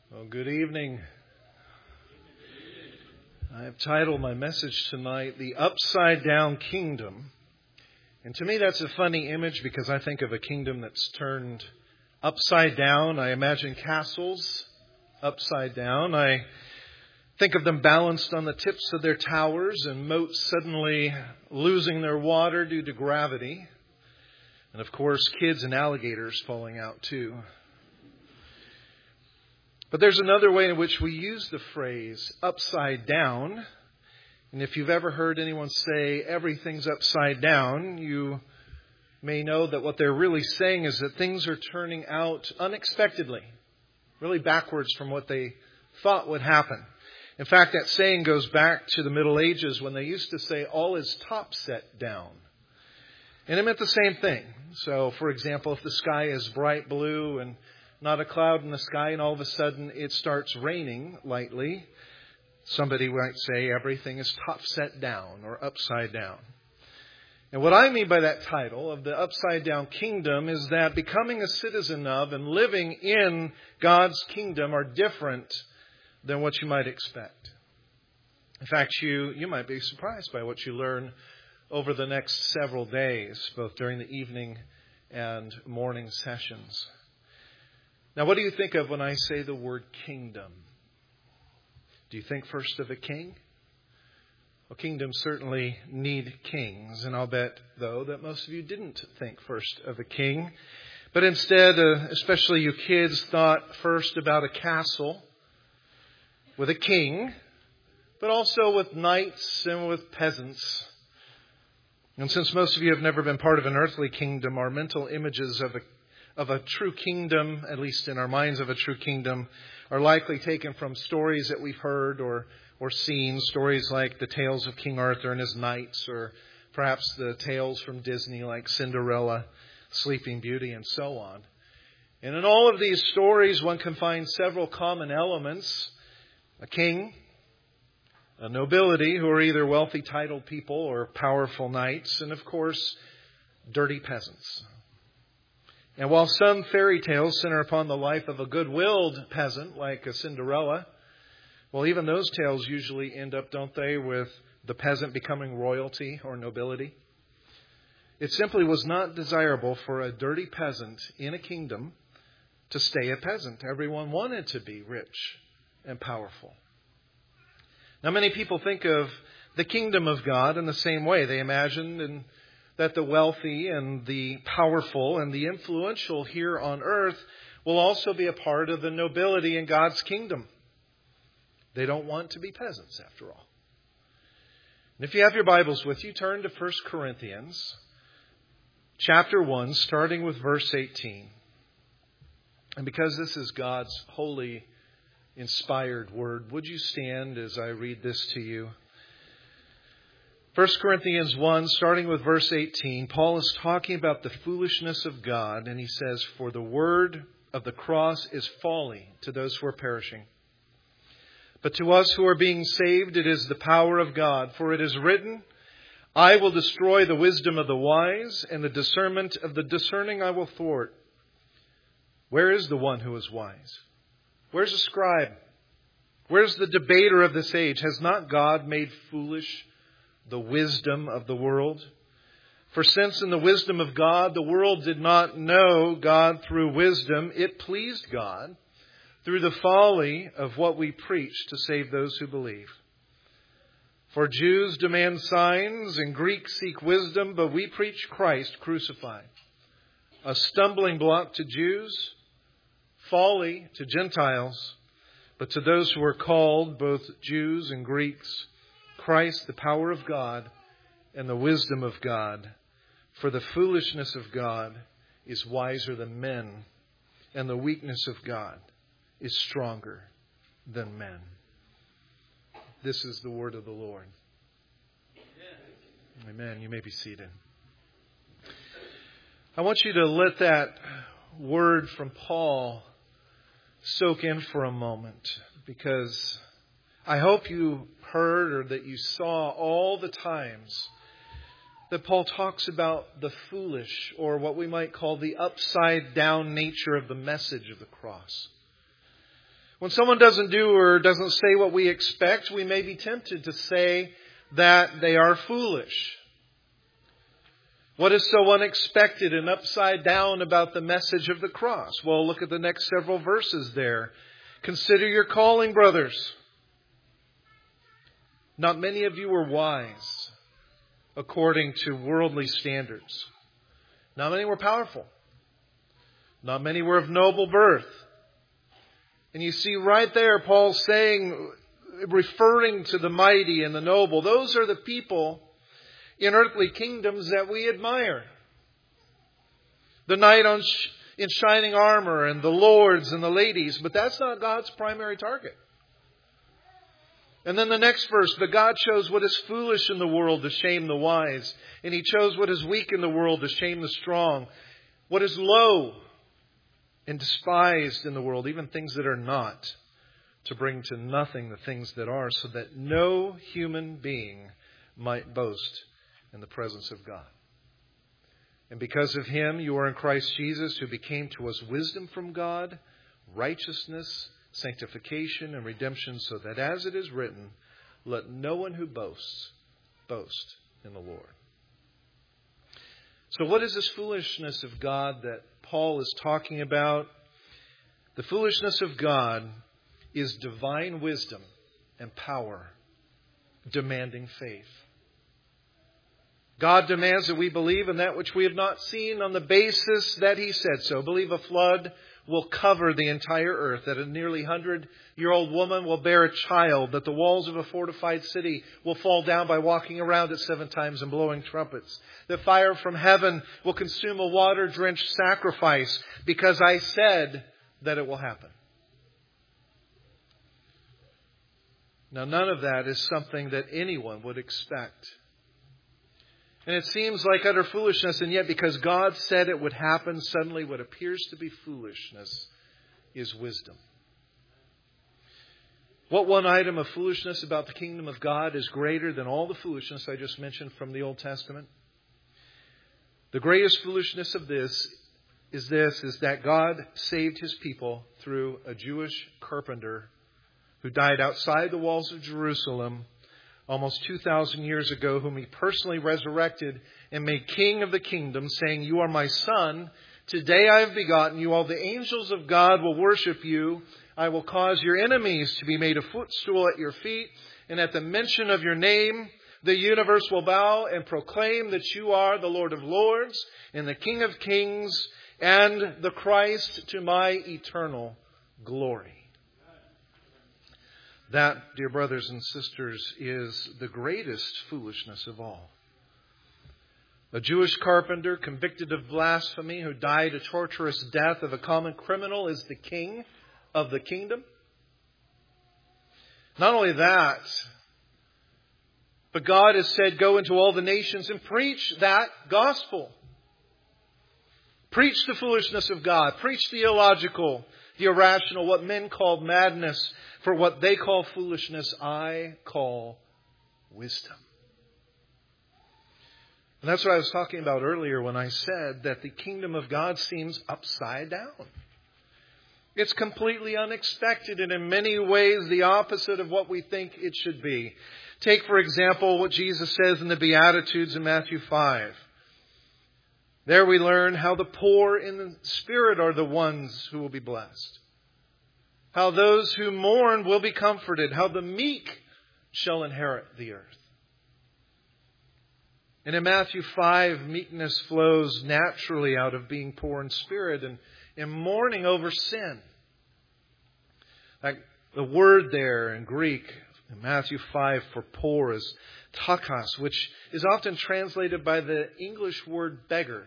Well, good evening. I have titled my message tonight, The Upside Down Kingdom. And to me that's a funny image because I think of a kingdom that's turned upside down. I imagine castles upside down. I think of them balanced on the tips of their towers and moats suddenly losing their water due to gravity. And of course, kids and alligators falling out too. But there's another way in which we use the phrase upside down. And if you've ever heard anyone say everything's upside down, you may know that what they're really saying is that things are turning out unexpectedly, really backwards from what they thought would happen. In fact, that saying goes back to the Middle Ages when they used to say all is topset down. And it meant the same thing. So, for example, if the sky is bright blue and not a cloud in the sky, and all of a sudden it starts raining lightly, somebody might say everything is topset down or upside down. And what I mean by that title of the upside down kingdom is that becoming a citizen of and living in God's kingdom are different than what you might expect. In fact, you might be surprised by what you learn over the next several days, both during the evening and morning sessions. Now, what do you think of when I say the word kingdom? Do you think first of a king? Well, kingdoms certainly need kings. And I'll bet, though, that most of you didn't think first of a king. But instead, especially you kids, thought first about a castle with a king, but also with knights and with peasants. And since most of you have never been part of an earthly kingdom, our mental images of a true kingdom, at least in our minds of a true kingdom, are likely taken from stories that we've heard or seen. Stories like the tales of King Arthur and his knights, or perhaps the tales from Disney like Cinderella, Sleeping Beauty, and so on. And in all of these stories, one can find several common elements. A king, a nobility who are either wealthy titled people or powerful knights, and of course, dirty peasants. And while some fairy tales center upon the life of a good-willed peasant like a Cinderella, well, even those tales usually end up, don't they, with the peasant becoming royalty or nobility. It simply was not desirable for a dirty peasant in a kingdom to stay a peasant. Everyone wanted to be rich and powerful. Now, many people think of the kingdom of God in the same way. They imagine that the wealthy and the powerful and the influential here on earth will also be a part of the nobility in God's kingdom. They don't want to be peasants, after all. And if you have your Bibles with you, turn to 1 Corinthians chapter 1, starting with verse 18. And because this is God's holy, inspired word, would you stand as I read this to you? 1 Corinthians 1, starting with verse 18, Paul is talking about the foolishness of God, and he says, "For the word of the cross is folly to those who are perishing. But to us who are being saved, it is the power of God. For it is written, I will destroy the wisdom of the wise, and the discernment of the discerning I will thwart. Where is the one who is wise? Where's the scribe? Where's the debater of this age? Has not God made foolish the wisdom of the world? For since in the wisdom of God, the world did not know God through wisdom, it pleased God through the folly of what we preach to save those who believe. For Jews demand signs and Greeks seek wisdom, but we preach Christ crucified, a stumbling block to Jews, folly to Gentiles, but to those who are called, both Jews and Greeks, Christ, the power of God and the wisdom of God. For the foolishness of God is wiser than men, and the weakness of God is stronger than men." This is the word of the Lord. Amen. You may be seated. I want you to let that word from Paul soak in for a moment, because I hope you heard or that you saw all the times that Paul talks about the foolish, or what we might call the upside down nature of the message of the cross. When someone doesn't do or doesn't say what we expect, we may be tempted to say that they are foolish. What is so unexpected and upside down about the message of the cross? Well, look at the next several verses there. Consider your calling, brothers. Not many of you were wise according to worldly standards. Not many were powerful. Not many were of noble birth. And you see right there Paul saying, referring to the mighty and the noble, those are the people in earthly kingdoms that we admire. The knight in shining armor and the lords and the ladies. But that's not God's primary target. And then the next verse, but God chose what is foolish in the world to shame the wise. And He chose what is weak in the world to shame the strong. What is low and despised in the world, even things that are not, to bring to nothing the things that are, so that no human being might boast in the presence of God. And because of Him, you are in Christ Jesus, who became to us wisdom from God, righteousness, sanctification, and redemption, so that as it is written, let no one who boasts, boast in the Lord. So what is this foolishness of God that Paul is talking about? The foolishness of God is divine wisdom and power demanding faith. God demands that we believe in that which we have not seen on the basis that He said so. Believe a flood will cover the entire earth, that a nearly 100-year-old woman will bear a child, that the walls of a fortified city will fall down by walking around it 7 times and blowing trumpets, that fire from heaven will consume a water-drenched sacrifice because I said that it will happen. Now, none of that is something that anyone would expect. And it seems like utter foolishness, and yet because God said it would happen, suddenly what appears to be foolishness is wisdom. What one item of foolishness about the kingdom of God is greater than all the foolishness I just mentioned from the Old Testament? The greatest foolishness of this is that God saved His people through a Jewish carpenter who died outside the walls of Jerusalem almost 2,000 years ago, whom He personally resurrected and made king of the kingdom, saying, you are my son. Today I have begotten you. All the angels of God will worship you. I will cause your enemies to be made a footstool at your feet. And at the mention of your name, the universe will bow and proclaim that you are the Lord of lords and the King of kings and the Christ to my eternal glory. That, dear brothers and sisters, is the greatest foolishness of all. A Jewish carpenter convicted of blasphemy who died a torturous death of a common criminal is the king of the kingdom. Not only that, but God has said, go into all the nations and preach that gospel. Preach the foolishness of God. Preach the illogical, the irrational, what men call madness. For what they call foolishness, I call wisdom. And that's what I was talking about earlier when I said that the kingdom of God seems upside down. It's completely unexpected and in many ways the opposite of what we think it should be. Take, for example, what Jesus says in the Beatitudes in Matthew 5. There we learn how the poor in the spirit are the ones who will be blessed. How those who mourn will be comforted. How the meek shall inherit the earth. And in Matthew 5, meekness flows naturally out of being poor in spirit and mourning over sin. Like the word there in Greek, in Matthew 5 for poor is takos, which is often translated by the English word beggar.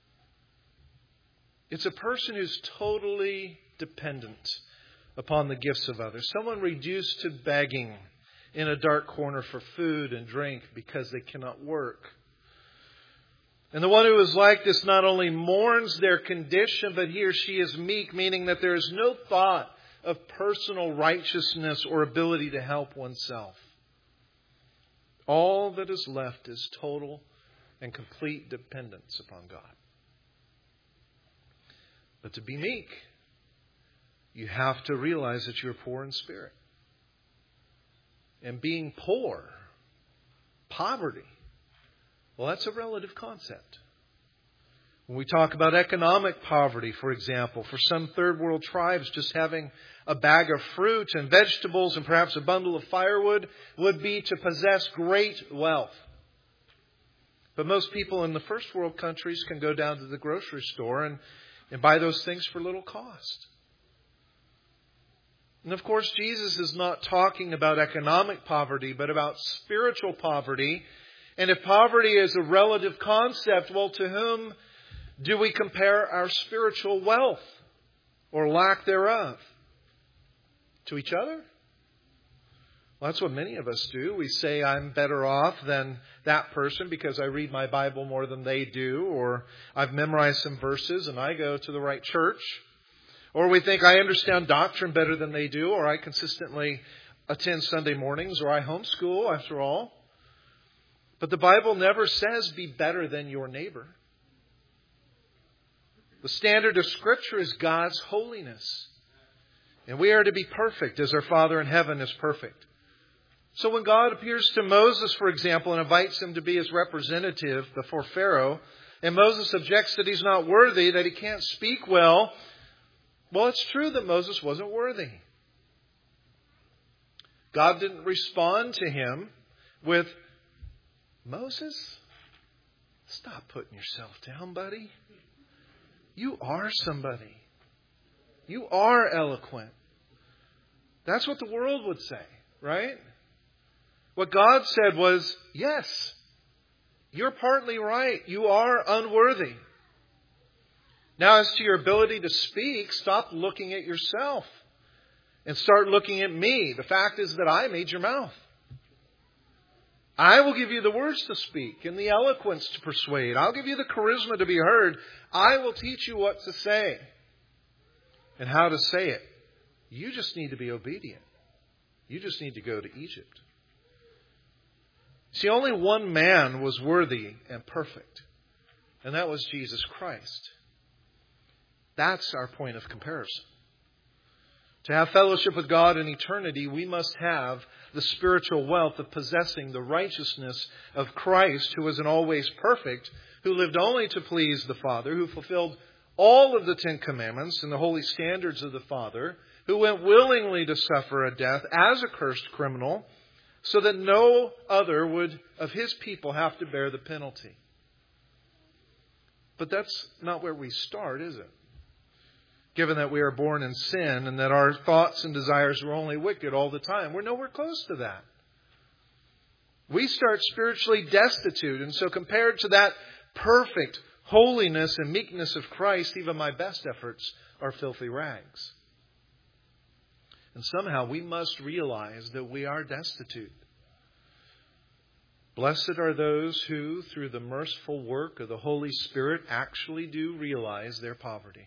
It's a person who's totally dependent upon the gifts of others. Someone reduced to begging in a dark corner for food and drink because they cannot work. And the one who is like this not only mourns their condition, but he or she is meek, meaning that there is no thought of personal righteousness or ability to help oneself. All that is left is total and complete dependence upon God. But to be meek you have to realize that you're poor in spirit. And being poor, poverty, well, that's a relative concept. When we talk about economic poverty, for example, for some third world tribes, just having a bag of fruit and vegetables and perhaps a bundle of firewood would be to possess great wealth. But most people in the first world countries can go down to the grocery store and buy those things for little cost. And of course, Jesus is not talking about economic poverty, but about spiritual poverty. And if poverty is a relative concept, well, to whom do we compare our spiritual wealth or lack thereof? To each other? Well, that's what many of us do. We say, I'm better off than that person because I read my Bible more than they do, or I've memorized some verses and I go to the right church. Or we think I understand doctrine better than they do, or I consistently attend Sunday mornings, or I homeschool, after all. But the Bible never says be better than your neighbor. The standard of Scripture is God's holiness. And we are to be perfect as our Father in heaven is perfect. So when God appears to Moses, for example, and invites him to be his representative before Pharaoh, and Moses objects that he's not worthy, that he can't speak well, it's true that Moses wasn't worthy. God didn't respond to him with, Moses, stop putting yourself down, buddy. You are somebody. You are eloquent. That's what the world would say, right? What God said was, yes, you're partly right. You are unworthy. Now, as to your ability to speak, stop looking at yourself and start looking at me. The fact is that I made your mouth. I will give you the words to speak and the eloquence to persuade. I'll give you the charisma to be heard. I will teach you what to say and how to say it. You just need to be obedient. You just need to go to Egypt. See, only one man was worthy and perfect, and that was Jesus Christ. That's our point of comparison. To have fellowship with God in eternity, we must have the spiritual wealth of possessing the righteousness of Christ, who was in all ways perfect, who lived only to please the Father, who fulfilled all of the Ten Commandments and the holy standards of the Father, who went willingly to suffer a death as a cursed criminal, so that no other would of his people have to bear the penalty. But that's not where we start, is it? Given that we are born in sin and that our thoughts and desires are only wicked all the time. We're nowhere close to that. We start spiritually destitute. And so compared to that perfect holiness and meekness of Christ, even my best efforts are filthy rags. And somehow we must realize that we are destitute. Blessed are those who, through the merciful work of the Holy Spirit, actually do realize their poverty.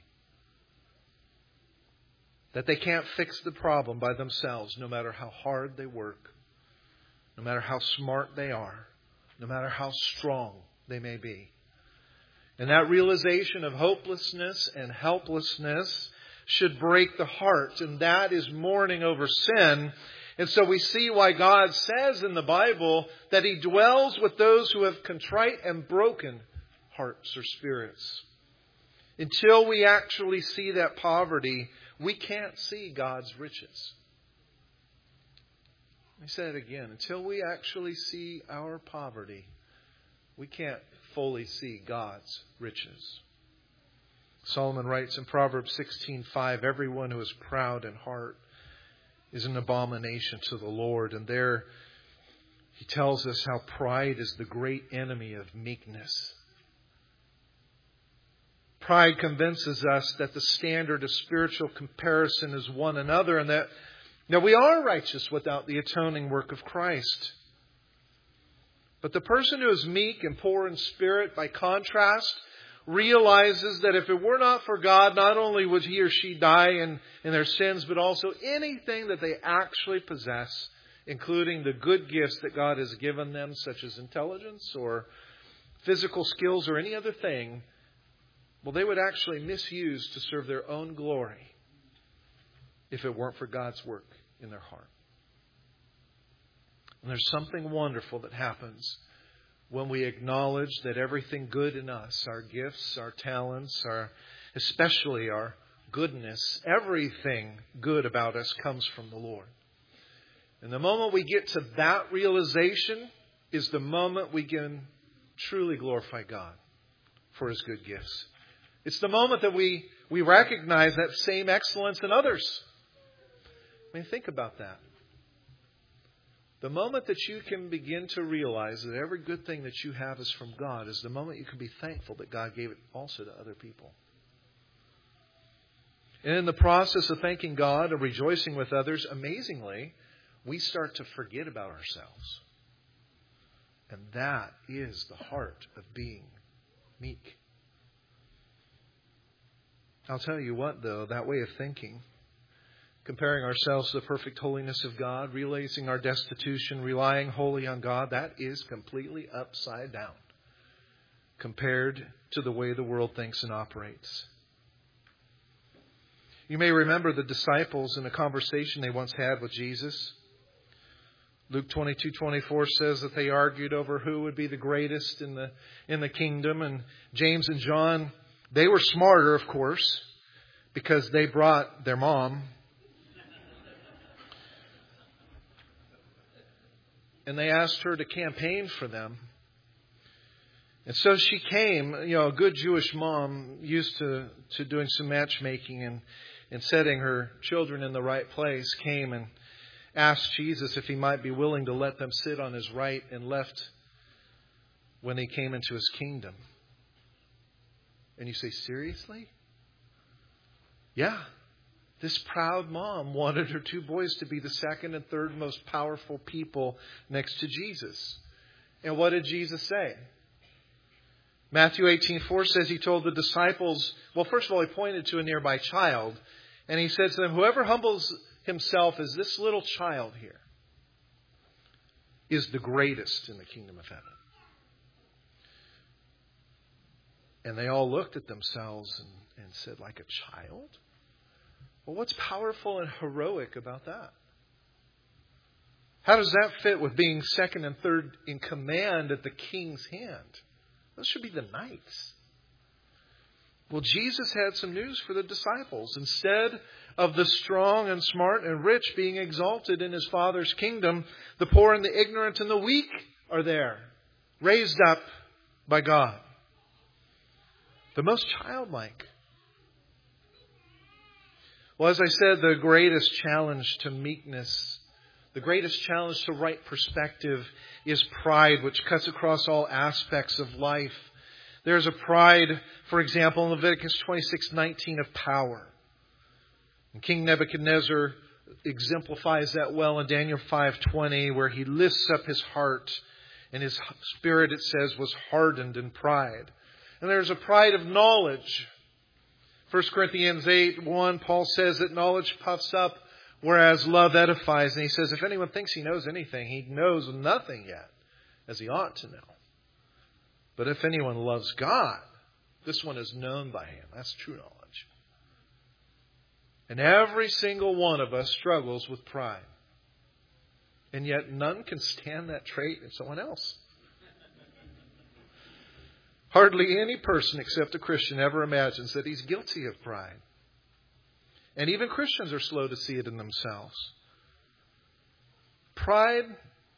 That they can't fix the problem by themselves, no matter how hard they work, no matter how smart they are, no matter how strong they may be. And that realization of hopelessness and helplessness should break the heart, and that is mourning over sin. And so we see why God says in the Bible that He dwells with those who have contrite and broken hearts or spirits. Until we actually see that poverty, we can't see God's riches. Let me say it again. Until we actually see our poverty, we can't fully see God's riches. Solomon writes in Proverbs 16:5, everyone who is proud in heart is an abomination to the Lord. And there he tells us how pride is the great enemy of meekness. Pride convinces us that the standard of spiritual comparison is one another and that we are righteous without the atoning work of Christ. But the person who is meek and poor in spirit, by contrast, realizes that if it were not for God, not only would he or she die in their sins, but also anything that they actually possess, including the good gifts that God has given them, such as intelligence or physical skills or any other thing, well, they would actually misuse to serve their own glory. if it weren't for God's work in their heart. And there's something wonderful that happens when we acknowledge that everything good in us, our gifts, our talents, especially our goodness, everything good about us comes from the Lord. And the moment we get to that realization is the moment we can truly glorify God for His good gifts. It's the moment that we recognize that same excellence in others. I mean, think about that. The moment that you can begin to realize that every good thing that you have is from God is the moment you can be thankful that God gave it also to other people. And in the process of thanking God and rejoicing with others, amazingly, we start to forget about ourselves. And that is the heart of being meek. I'll tell you what, though, that way of thinking, comparing ourselves to the perfect holiness of God, realizing our destitution, relying wholly on God, that is completely upside down compared to the way the world thinks and operates. You may remember the disciples in a conversation they once had with Jesus. Luke 22:24 says that they argued over who would be the greatest in the kingdom. And James and John, they were smarter, of course, because they brought their mom. And they asked her to campaign for them. And so she came, a good Jewish mom used to doing some matchmaking and setting her children in the right place, came and asked Jesus if He might be willing to let them sit on His right and left when He came into His kingdom. And you say, seriously? Yeah. This proud mom wanted her two boys to be the second and third most powerful people next to Jesus. And what did Jesus say? Matthew 18:4 says He told the disciples, well, first of all, He pointed to a nearby child. And He said to them, whoever humbles himself as this little child here is the greatest in the kingdom of heaven. And they all looked at themselves and said, like a child? Well, what's powerful and heroic about that? How does that fit with being second and third in command at the king's hand? Those should be the knights. Well, Jesus had some news for the disciples. Instead of the strong and smart and rich being exalted in His Father's kingdom, the poor and the ignorant and the weak are there, raised up by God. The most childlike. Well, as I said, the greatest challenge to meekness, the greatest challenge to right perspective is pride, which cuts across all aspects of life. There's a pride, for example, in Leviticus 26:19 of power. And King Nebuchadnezzar exemplifies that well in Daniel 5:20, where he lifts up his heart and his spirit, it says, was hardened in pride. And there's a pride of knowledge. 1 Corinthians 8:1, Paul says that knowledge puffs up, whereas love edifies. And he says, if anyone thinks he knows anything, he knows nothing yet, as he ought to know. But if anyone loves God, this one is known by Him. That's true knowledge. And every single one of us struggles with pride. And yet none can stand that trait in someone else. Hardly any person except a Christian ever imagines that he's guilty of pride. And even Christians are slow to see it in themselves. Pride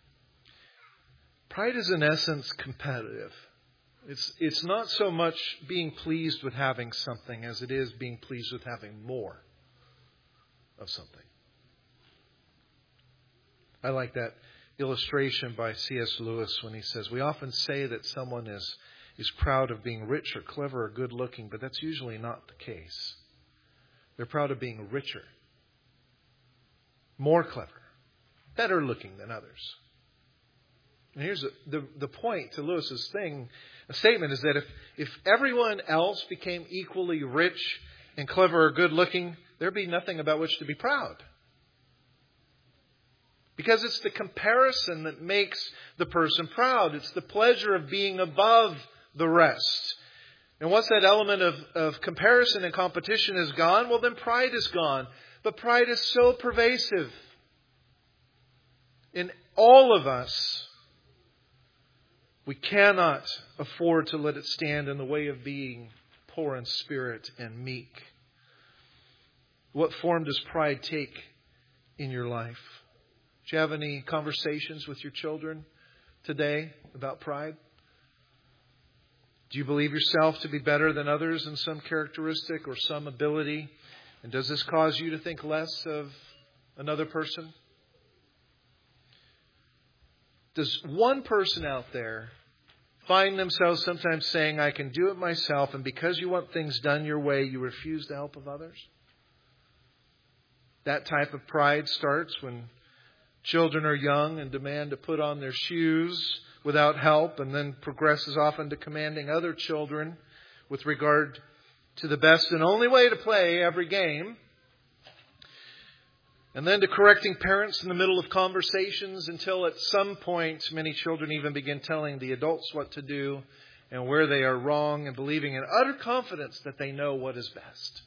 is in essence competitive. It's not so much being pleased with having something as it is being pleased with having more of something. I like that illustration by C.S. Lewis when he says, we often say that someone is proud of being rich or clever or good looking, but that's usually not the case. They're proud of being richer, more clever, better looking than others. And here's the point to Lewis's statement is that if everyone else became equally rich and clever or good looking, there'd be nothing about which to be proud. Because it's the comparison that makes the person proud. It's the pleasure of being above the rest. And once that element of comparison and competition is gone, well, then pride is gone. But pride is so pervasive in all of us. We cannot afford to let it stand in the way of being poor in spirit and meek. What form does pride take in your life? Do you have any conversations with your children today about pride? Do you believe yourself to be better than others in some characteristic or some ability? And does this cause you to think less of another person? Does one person out there find themselves sometimes saying, I can do it myself, and because you want things done your way, you refuse the help of others? That type of pride starts when children are young and demand to put on their shoes without help, and then progresses often to commanding other children with regard to the best and only way to play every game. And then to correcting parents in the middle of conversations until at some point many children even begin telling the adults what to do and where they are wrong, and believing in utter confidence that they know what is best.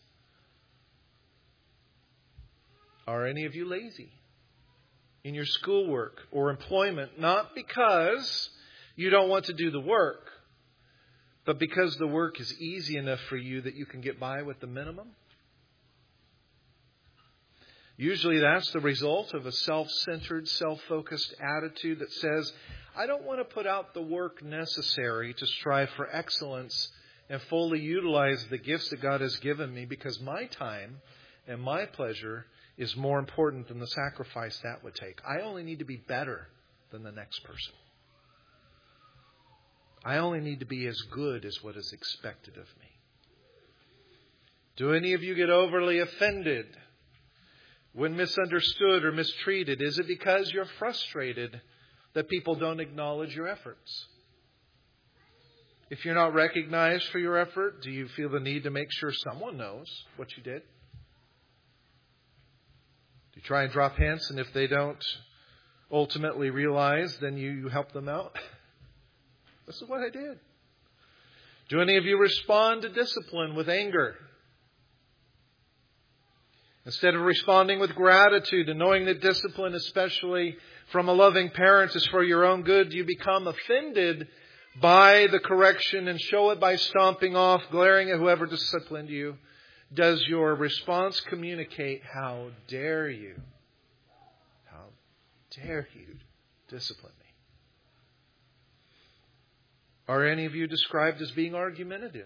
Are any of you lazy in your schoolwork or employment? Not because you don't want to do the work, but because the work is easy enough for you that you can get by with the minimum? Usually that's the result of a self-centered, self-focused attitude that says, I don't want to put out the work necessary to strive for excellence and fully utilize the gifts that God has given me, because my time and my pleasure is more important than the sacrifice that would take. I only need to be better than the next person. I only need to be as good as what is expected of me. Do any of you get overly offended when misunderstood or mistreated? Is it because you're frustrated that people don't acknowledge your efforts? If you're not recognized for your effort, do you feel the need to make sure someone knows what you did? Do you try and drop hints, and if they don't ultimately realize, then you help them out? This is what I did. Do any of you respond to discipline with anger? Instead of responding with gratitude and knowing that discipline, especially from a loving parent, is for your own good, do you become offended by the correction and show it by stomping off, glaring at whoever disciplined you? Does your response communicate, how dare you? How dare you discipline me? Are any of you described as being argumentative?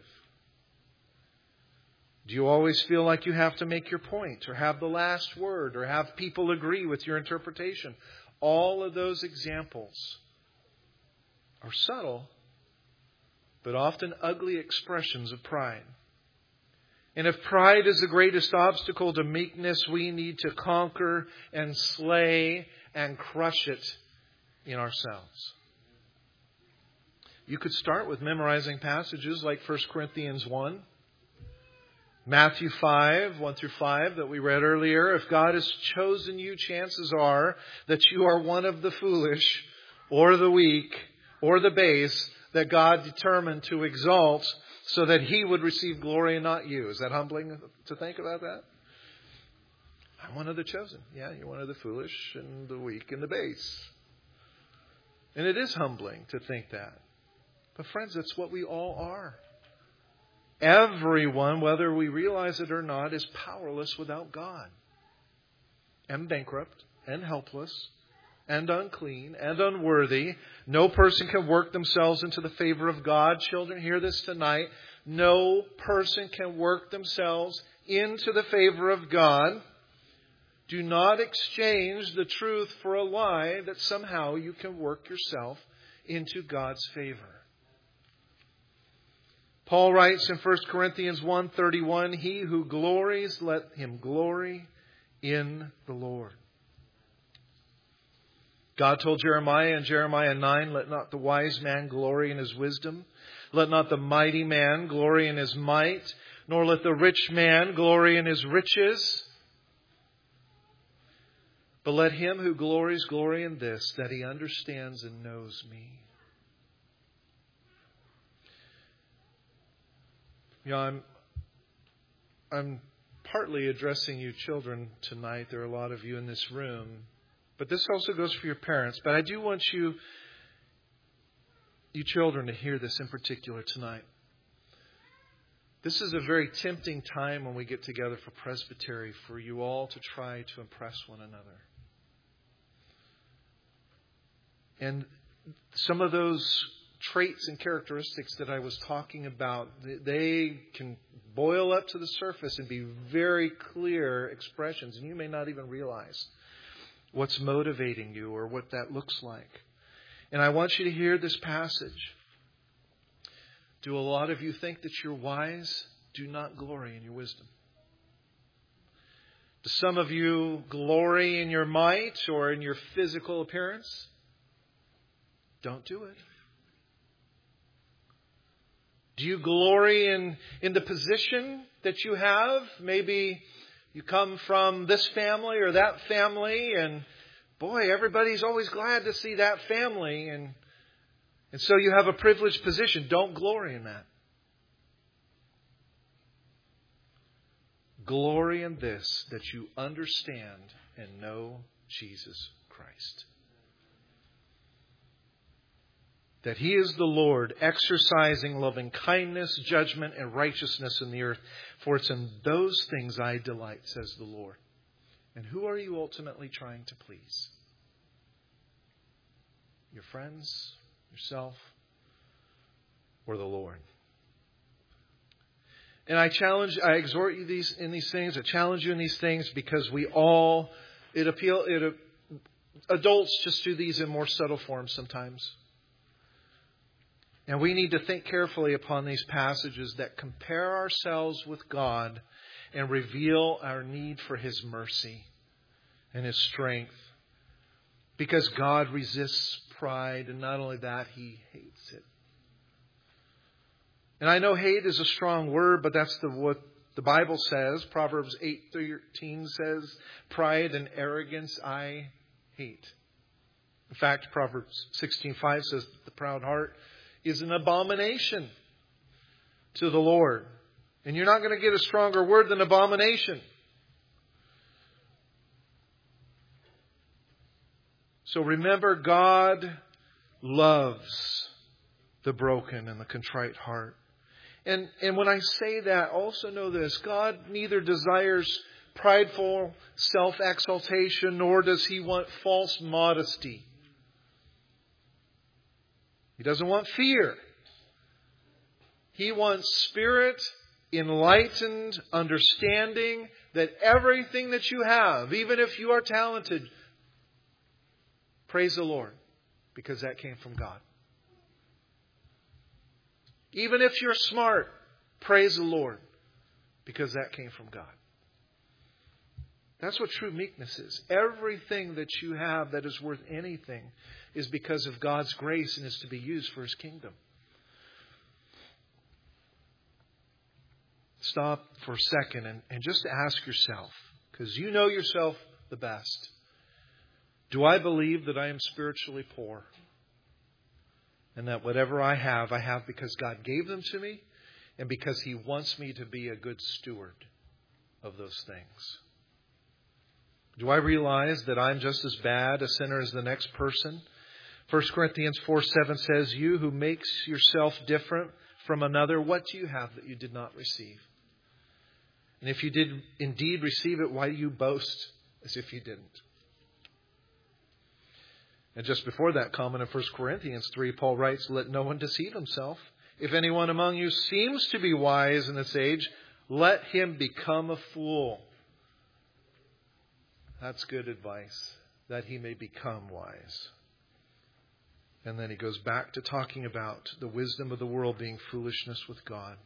Do you always feel like you have to make your point or have the last word or have people agree with your interpretation? All of those examples are subtle, but often ugly expressions of pride. And if pride is the greatest obstacle to meekness, we need to conquer and slay and crush it in ourselves. You could start with memorizing passages like 1 Corinthians 1. Matthew 5, 1 through 5 that we read earlier. If God has chosen you, chances are that you are one of the foolish or the weak or the base that God determined to exalt so that He would receive glory and not you. Is that humbling to think about that? I'm one of the chosen. Yeah, you're one of the foolish and the weak and the base. And it is humbling to think that. But friends, that's what we all are. Everyone, whether we realize it or not, is powerless without God. And bankrupt and helpless and unclean and unworthy. No person can work themselves into the favor of God. Children, hear this tonight. No person can work themselves into the favor of God. Do not exchange the truth for a lie that somehow you can work yourself into God's favor. Paul writes in 1 Corinthians 1:31, He who glories, let him glory in the Lord. God told Jeremiah in Jeremiah 9, let not the wise man glory in his wisdom. Let not the mighty man glory in his might, nor let the rich man glory in his riches. But let him who glories glory in this, that he understands and knows me. I'm partly addressing you children tonight. There are a lot of you in this room. But this also goes for your parents. But I do want you children to hear this in particular tonight. This is a very tempting time when we get together for presbytery for you all to try to impress one another. And some of those traits and characteristics that I was talking about, they can boil up to the surface and be very clear expressions. And you may not even realize what's motivating you or what that looks like. And I want you to hear this passage. Do a lot of you think that you're wise? Do not glory in your wisdom. Do some of you glory in your might or in your physical appearance? Don't do it. Do you glory in the position that you have? Maybe you come from this family or that family, and boy, everybody's always glad to see that family, and so you have a privileged position. Don't glory in that. Glory in this, that you understand and know Jesus Christ. That He is the Lord, exercising loving kindness, judgment, and righteousness in the earth. For it's in those things I delight, says the Lord. And who are you ultimately trying to please? Your friends, yourself, or the Lord? And I exhort you in these things, I challenge you in these things because adults just do these in more subtle forms sometimes. And we need to think carefully upon these passages that compare ourselves with God and reveal our need for His mercy and His strength. Because God resists pride, and not only that, He hates it. And I know hate is a strong word, but that's what the Bible says. Proverbs 8:13 says, pride and arrogance I hate. In fact, Proverbs 16:5 says, the proud heart is an abomination to the Lord. And you're not going to get a stronger word than abomination. So remember, God loves the broken and the contrite heart. And when I say that, also know this. God neither desires prideful self-exaltation, nor does He want false modesty. He doesn't want fear. He wants spirit, enlightened understanding that everything that you have, even if you are talented, praise the Lord, because that came from God. Even if you're smart, praise the Lord, because that came from God. That's what true meekness is. Everything that you have that is worth anything is because of God's grace and is to be used for His kingdom. Stop for a second and just ask yourself, because you know yourself the best. Do I believe that I am spiritually poor? And that whatever I have because God gave them to me and because He wants me to be a good steward of those things? Do I realize that I'm just as bad a sinner as the next person? 1 Corinthians 4:7 says, you who makes yourself different from another, what do you have that you did not receive? And if you did indeed receive it, why do you boast as if you didn't? And just before that comment in 1 Corinthians 3, Paul writes, let no one deceive himself. If anyone among you seems to be wise in this age, let him become a fool. That's good advice, that he may become wise. And then he goes back to talking about the wisdom of the world being foolishness with God.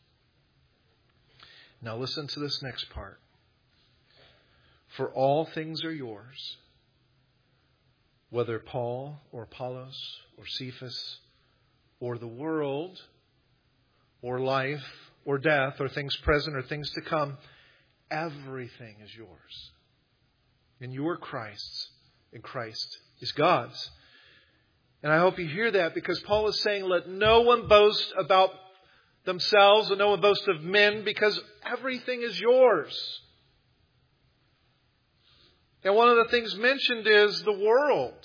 Now listen to this next part. For all things are yours, whether Paul or Apollos or Cephas or the world or life or death or things present or things to come, everything is yours. And you are Christ's, and Christ is God's. And I hope you hear that, because Paul is saying, let no one boast about themselves and no one boast of men, because everything is yours. And one of the things mentioned is the world.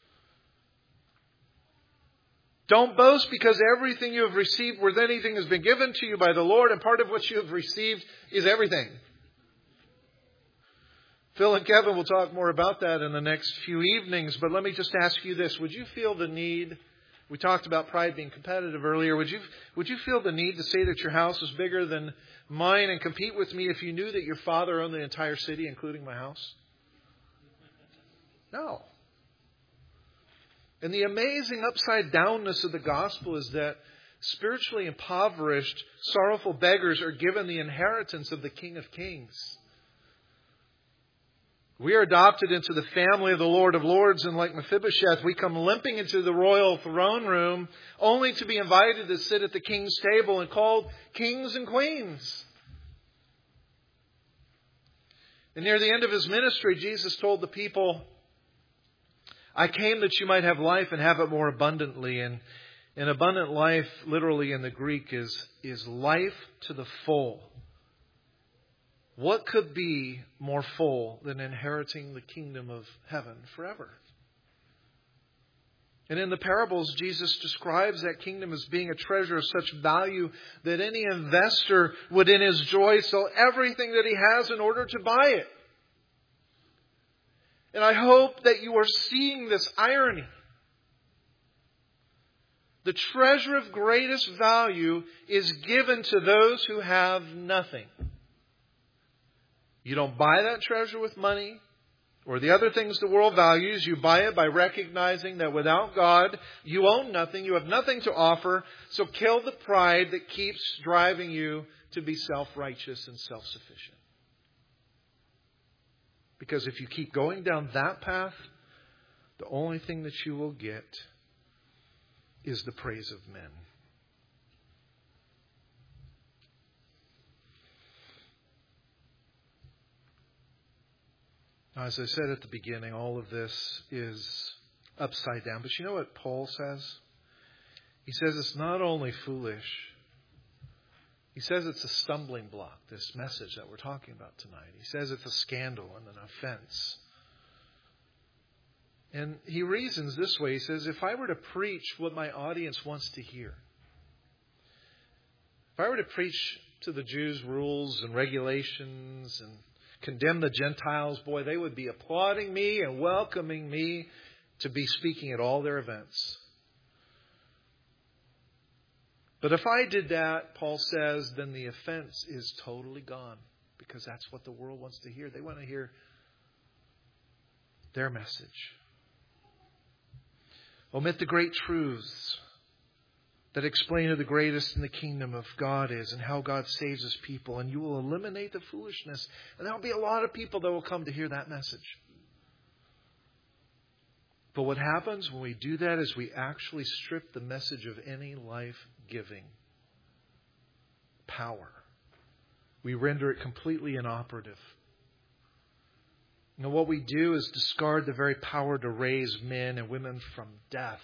Don't boast, because everything you have received, where anything has been given to you by the Lord, and part of what you have received is everything. Phil and Kevin will talk more about that in the next few evenings, but let me just ask you this. Would you feel the need, we talked about pride being competitive earlier, would you feel the need to say that your house is bigger than mine and compete with me if you knew that your father owned the entire city, including my house? No. And the amazing upside downness of the gospel is that spiritually impoverished, sorrowful beggars are given the inheritance of the King of Kings. We are adopted into the family of the Lord of Lords, and like Mephibosheth, we come limping into the royal throne room only to be invited to sit at the king's table and called kings and queens. And near the end of his ministry, Jesus told the people, I came that you might have life and have it more abundantly. And an abundant life, literally in the Greek, is life to the full. What could be more full than inheriting the kingdom of heaven forever? And in the parables, Jesus describes that kingdom as being a treasure of such value that any investor would in his joy sell everything that he has in order to buy it. And I hope that you are seeing this irony. The treasure of greatest value is given to those who have nothing. You don't buy that treasure with money or the other things the world values. You buy it by recognizing that without God, you own nothing. You have nothing to offer. So kill the pride that keeps driving you to be self-righteous and self-sufficient. Because if you keep going down that path, the only thing that you will get is the praise of men. Now, as I said at the beginning, all of this is upside down. But you know what Paul says? He says it's not only foolish. He says it's a stumbling block, this message that we're talking about tonight. He says it's a scandal and an offense. And he reasons this way. He says, if I were to preach what my audience wants to hear, if I were to preach to the Jews rules and regulations and condemn the Gentiles, boy, they would be applauding me and welcoming me to be speaking at all their events. But if I did that, Paul says, then the offense is totally gone, because that's what the world wants to hear. They want to hear their message. Omit the great truths that explain who the greatest in the kingdom of God is and how God saves His people. And you will eliminate the foolishness. And there will be a lot of people that will come to hear that message. But what happens when we do that is we actually strip the message of any life-giving power. We render it completely inoperative. And what we do is discard the very power to raise men and women from death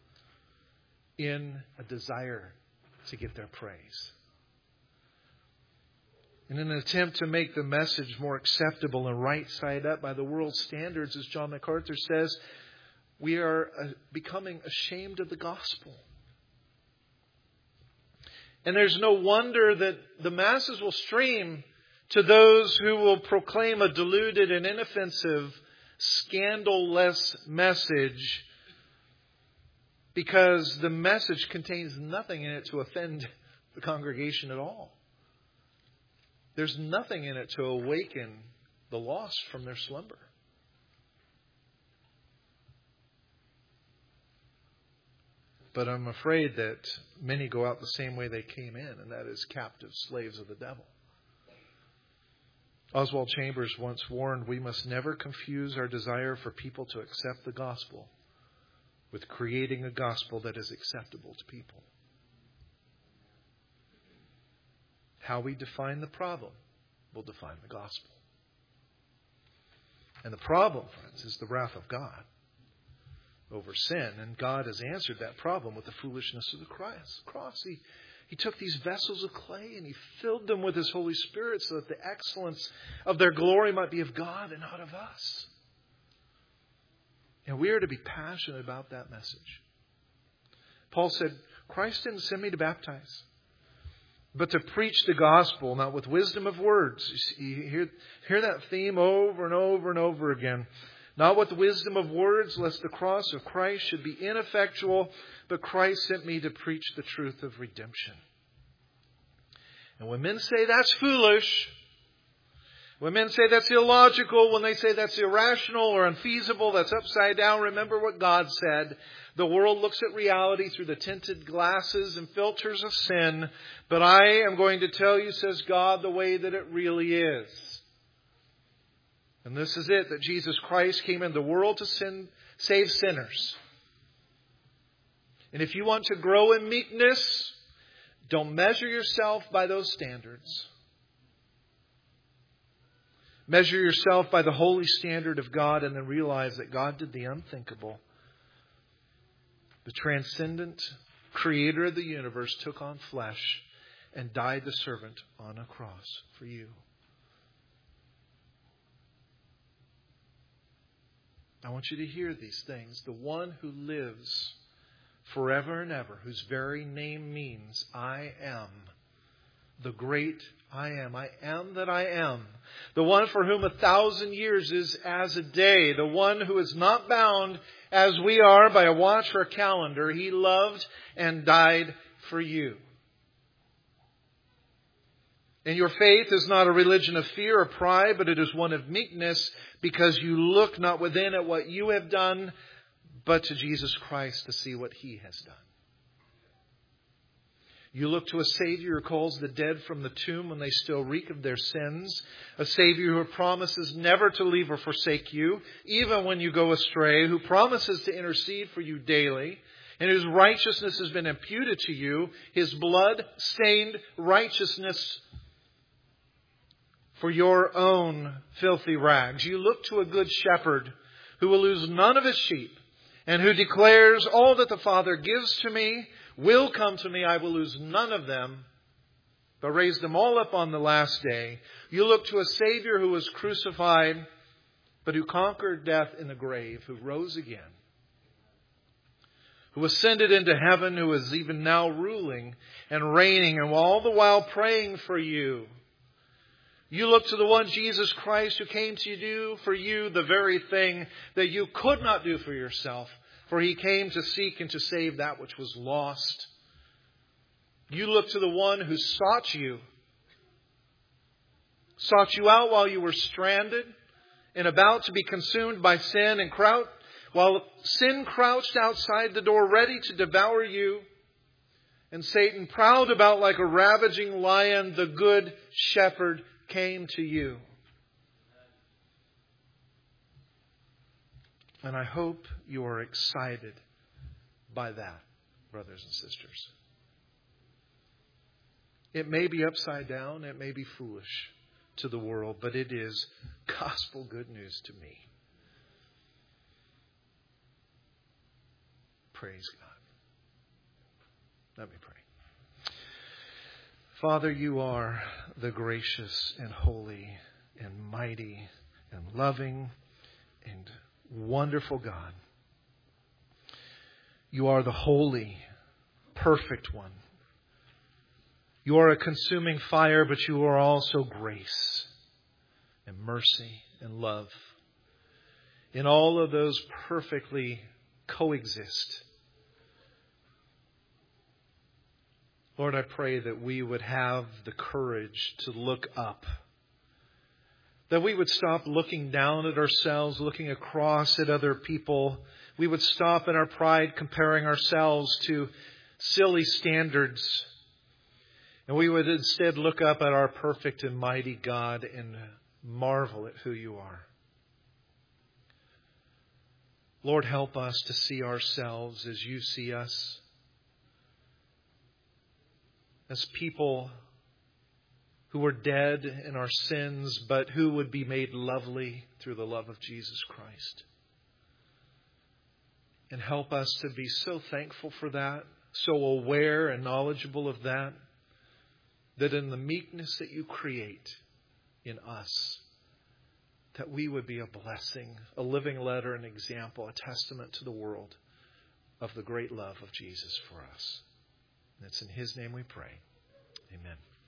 in a desire to get their praise. In an attempt to make the message more acceptable and right side up by the world's standards, as John MacArthur says, we are becoming ashamed of the gospel. And there's no wonder that the masses will stream to those who will proclaim a deluded and inoffensive, scandal-less message, because the message contains nothing in it to offend the congregation at all. There's nothing in it to awaken the lost from their slumber. But I'm afraid that many go out the same way they came in, and that is captive slaves of the devil. Oswald Chambers once warned, we must never confuse our desire for people to accept the gospel with creating a gospel that is acceptable to people. How we define the problem will define the gospel. And the problem, friends, is the wrath of God over sin. And God has answered that problem with the foolishness of the cross. He took these vessels of clay and He filled them with His Holy Spirit so that the excellence of their glory might be of God and not of us. And we are to be passionate about that message. Paul said, Christ didn't send me to baptize, but to preach the gospel, not with wisdom of words. You hear that theme over and over and over again. Not with wisdom of words, lest the cross of Christ should be ineffectual, but Christ sent me to preach the truth of redemption. And when men say that's foolish, when men say that's illogical, when they say that's irrational or unfeasible, that's upside down, remember what God said. The world looks at reality through the tinted glasses and filters of sin, but I am going to tell you, says God, the way that it really is. And this is it, that Jesus Christ came into the world to save sinners. And if you want to grow in meekness, don't measure yourself by those standards. Measure yourself by the holy standard of God and then realize that God did the unthinkable. The transcendent creator of the universe took on flesh and died the servant on a cross for you. I want you to hear these things. The one who lives forever and ever, whose very name means I am, the great I am. I am that I am. The one for whom 1,000 years is as a day. The one who is not bound as we are by a watch or a calendar. He loved and died for you. And your faith is not a religion of fear or pride, but it is one of meekness, because you look not within at what you have done, but to Jesus Christ to see what He has done. You look to a Savior who calls the dead from the tomb when they still reek of their sins. A Savior who promises never to leave or forsake you, even when you go astray. Who promises to intercede for you daily, and whose righteousness has been imputed to you. His blood-stained righteousness for your own filthy rags. You look to a good shepherd who will lose none of his sheep, and who declares, all that the Father gives to me will come to me. I will lose none of them, but raise them all up on the last day. You look to a Savior who was crucified, but who conquered death in the grave, who rose again, who ascended into heaven, who is even now ruling and reigning, and all the while praying for you. You look to the one, Jesus Christ, who came to do for you the very thing that you could not do for yourself. For He came to seek and to save that which was lost. You look to the one who sought you out while you were stranded and about to be consumed by sin, and while sin crouched outside the door ready to devour you, and Satan prowled about like a ravaging lion, the good shepherd came to you. And I hope you are excited by that, brothers and sisters. It may be upside down, it may be foolish to the world, but it is gospel good news to me. Praise God. Let me pray. Father, you are the gracious and holy and mighty and loving and wonderful God. You are the holy, perfect one. You are a consuming fire, but you are also grace and mercy and love. And all of those perfectly coexist. Lord, I pray that we would have the courage to look up. That we would stop looking down at ourselves, looking across at other people. We would stop in our pride comparing ourselves to silly standards. And we would instead look up at our perfect and mighty God and marvel at who you are. Lord, help us to see ourselves as you see us. As people who were dead in our sins, but who would be made lovely through the love of Jesus Christ. And help us to be so thankful for that. so aware and knowledgeable of that, that in the meekness that you create in us, that we would be a blessing, a living letter, an example, a testament to the world of the great love of Jesus for us. And it's in His name we pray. Amen.